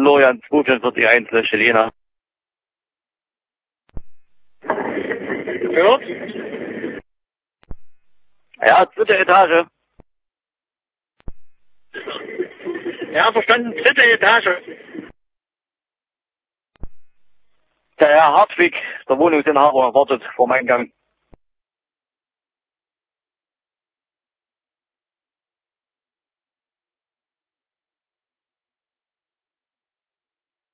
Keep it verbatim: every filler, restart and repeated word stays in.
Florian zweiundvierzig eins Helena. Gehört? Ja, dritte Etage. Ja, verstanden. Dritte Etage. Der Herr Hartwig, der Wohnungsinhaber, wartet vor dem Eingang.